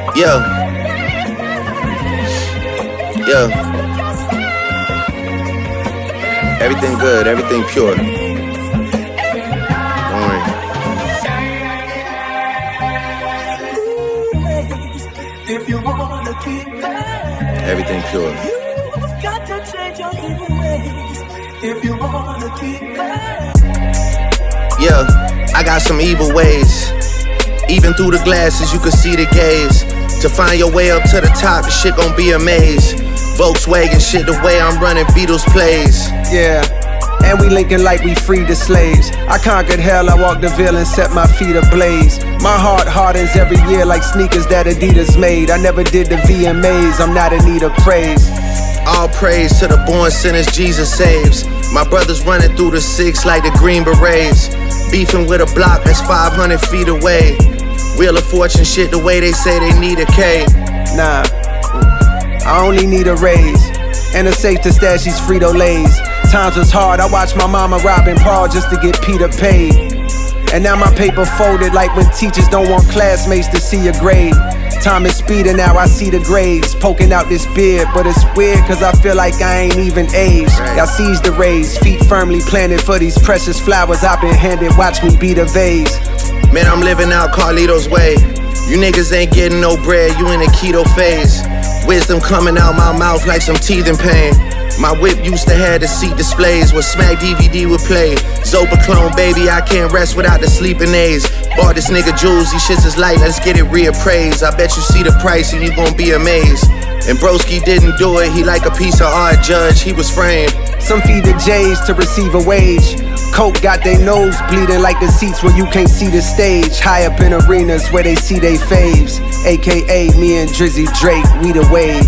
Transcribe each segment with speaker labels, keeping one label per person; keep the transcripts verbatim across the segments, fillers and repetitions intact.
Speaker 1: Yeah. Yeah. Everything good, everything pure. Don't worry. Everything pure. Yeah, I got some evil ways. Even through the glasses, you can see the gaze. To find your way up to the top, the shit gon' be a maze. Volkswagen shit, the way I'm running Beatles plays.
Speaker 2: Yeah, and we linking like we freed the slaves. I conquered hell, I walked the veil and set my feet ablaze. My heart hardens every year like sneakers that Adidas made. I never did the V M As, I'm not in need of praise.
Speaker 1: All praise to the born sinners Jesus saves. My brothers running through the six like the Green Berets. Beefing with a block that's five hundred feet away. Wheel of Fortune shit the way they say they need a K.
Speaker 2: Nah, I only need a raise and a safe to stash these Frito-Lays. Times was hard, I watched my mama robbing Paul just to get Peter paid. And now my paper folded like when teachers don't want classmates to see your grade. Time is speeding now, I see the grades poking out this beard. But it's weird cause I feel like I ain't even aged. Y'all seize the rays, feet firmly planted for these precious flowers I've been handed, watch me be the vase.
Speaker 1: Man, I'm living out Carlito's way. You niggas ain't getting no bread, you in a keto phase. Wisdom coming out my mouth like some teething pain. My whip used to have the seat displays where Smack D V D would play. Zopiclone, baby, I can't rest without the sleeping aids. Bought this nigga jewels, these shits is light, let's get it reappraised. I bet you see the price and you gon' be amazed. And broski didn't do it, he like a piece of art, judge, he was framed.
Speaker 2: Some feed the J's to receive a wage. Coke got they nose bleeding like the seats where you can't see the stage. High up in arenas where they see they faves. A K A me and Drizzy Drake, we the wave.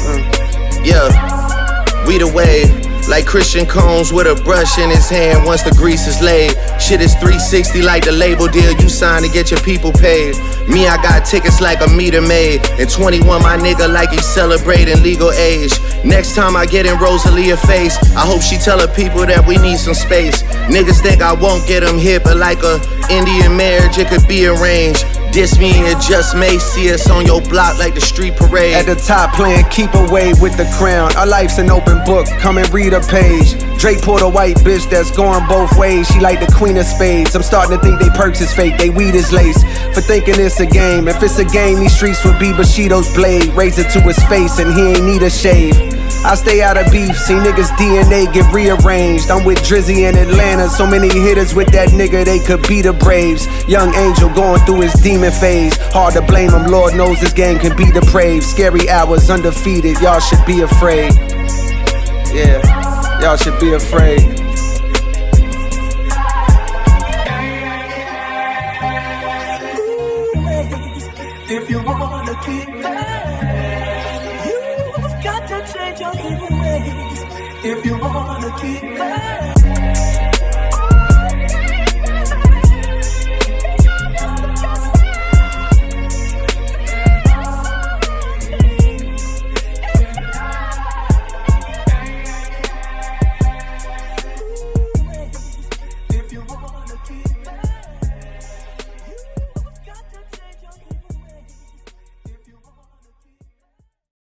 Speaker 1: uh. Yeah, we the wave. Like Christian Combs with a brush in his hand once the grease is laid. Shit is three sixty like the label deal you signed to get your people paid. Me, I got tickets like a meter maid. And twenty-one, my nigga like he's celebrating legal age. Next time I get in Rosalia face, I hope she tell her people that we need some space. Niggas think I won't get them hit, but like a Indian marriage, it could be arranged. Diss me and it just may see us on your block like the street parade.
Speaker 2: At the top playing keep away with the crown. Our life's an open book, come and read a page. Drake pulled a white bitch that's going both ways. She like the queen of spades. I'm starting to think they perks is fake, they weed is lace. For thinking it's a game, if it's a game, these streets would be Bushido's blade. Raise it to his face and he ain't need a shave. I stay out of beef, see niggas D N A get rearranged. I'm with Drizzy in Atlanta, so many hitters with that nigga, they could be the Braves. Young Angel going through his demon phase. Hard to blame him, Lord knows this game can be depraved. Scary hours, undefeated, y'all should be afraid. Yeah, y'all should be afraid.
Speaker 3: If you wanna keep that, you've got to change your evil ways. If you wanna keep that.